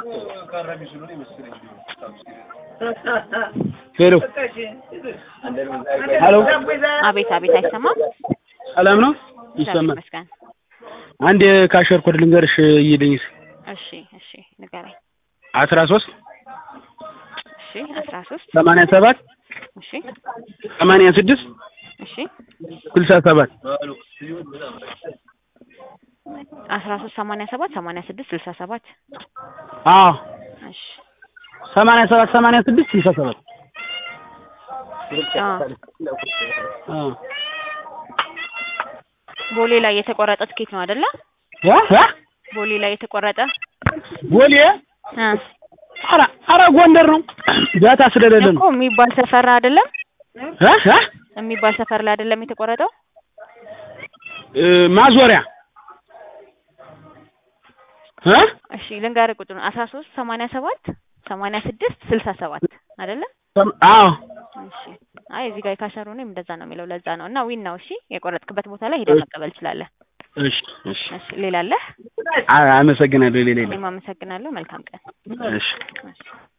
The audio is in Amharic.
ሄሎ ሄሎ አቤት አቤት አይሰማም ሰላም ነው ይሰማል ይመስገን አንድ ካሸር ኮድ ልንገርሽ ይይልኝስ እሺ እሺ ንገረኝ 13 እሺ 13 87 እሺ 86 እሺ 67 13 87 86 67 አዎ እሺ 87 86 67 አዎ ቦሌ ላይ የተቆረጠ ትኬት ነው አይደለ ቦሌ ላይ የተቆረጠ ቦሌ አራ ጎንደር ነው ዳታ ስለሌለ ነው እኮ የሚባል ሰፈር አይደለም የሚባል ሰፈር ላይ አይደለም የተቆረጠው ማዞሪያ እሺ ልንገርህ ቁጥሩን 13 87 86 67 አይደለ አዎ እሺ አይ እዚህ ጋር ካሸሩ ነው እንደዛ ነው የሚለው ለዛ ነው እና ዊን ነው እሺ የቆረጥክበት ቦታ ላይ ሄደህ መቀበል ትችላለህ እሺ እሺ እሺ ሌላ አለ አመሰግናለሁ ሌላ እኔም አመሰግናለሁ መልካም ቀን እሺ